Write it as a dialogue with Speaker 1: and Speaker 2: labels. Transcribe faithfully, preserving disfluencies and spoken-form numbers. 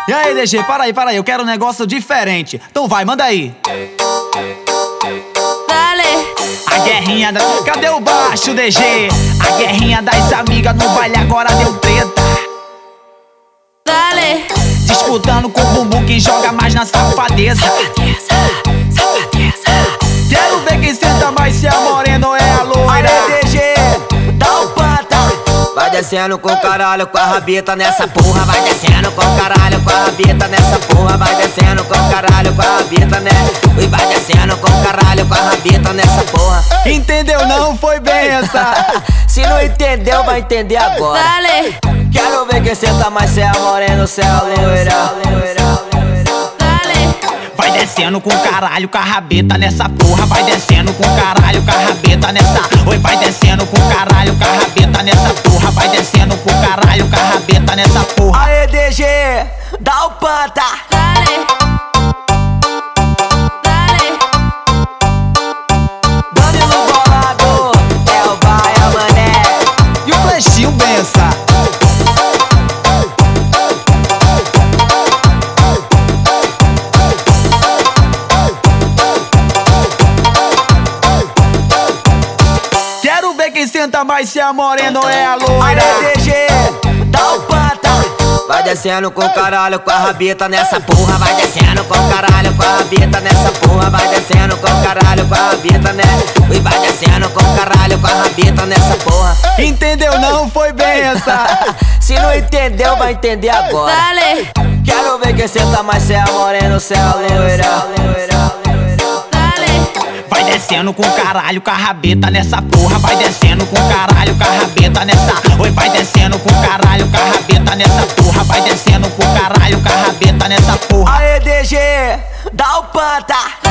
Speaker 1: E aí, D G, para aí, para aí, eu quero um negócio diferente. Então vai, manda aí.
Speaker 2: Dale.
Speaker 1: A guerrinha da... Cadê o baixo, D G? A guerrinha das amigas no baile agora deu treta.
Speaker 2: Dale.
Speaker 1: Disputando com o bumbum que joga mais na safadeza.
Speaker 2: Safadeza, safadeza.
Speaker 1: Quero ver quem senta mais, se é a morena ou é a loira.
Speaker 3: Aê, D G, dá o pata. Vai descendo com caralho, com a rabita nessa porra. Vai descendo com caralho, com a rabita nessa porra. Vai descendo com caralho, com a rabita, né? E vai descendo com caralho, com a rabita nessa porra.
Speaker 1: Entendeu não? Foi bem essa.
Speaker 3: Se não entendeu, vai entender agora.
Speaker 2: Dale.
Speaker 3: Quero ver quem senta mais, se é a morena ou se é a loira.
Speaker 2: Dale.
Speaker 1: Vai descendo com caralho, com a rabeta nessa porra. Vai descendo com caralho, com a rabeta nessa. Oi, vai descendo com caralho, com a rabeta nessa porra. Vai descendo com caralho, com a rabeta nessa porra.
Speaker 3: Aê, D G, dá o panta.
Speaker 2: Dale. Dale.
Speaker 3: Dani no bolado, é o Baia Mané.
Speaker 1: E o flechinho bença. Quero ver quem senta mais, se é a morena ou é a loira.
Speaker 3: Aê, D G, dá o panta. Vai descendo com caralho, com a rabita nessa porra. Vai descendo com caralho, com a rabita nessa porra. Vai descendo com caralho, com a rabita, né? E vai descendo com caralho, com a rabita nessa porra.
Speaker 1: Entendeu não? Foi bem essa.
Speaker 3: Se não entendeu, vai entender agora.
Speaker 2: Dale.
Speaker 3: Quero ver quem senta mais, se é a morena ou se é a loira.
Speaker 2: Dale.
Speaker 1: Vai descendo com caralho, com a rabeta nessa porra. Vai descendo com caralho, com a rabeta nessa. Oi, vai descendo com caralho, com a rabeta nessa porra. Vai descendo com caralho, com a rabeta nessa porra.
Speaker 3: Aê, D G, dá o panta.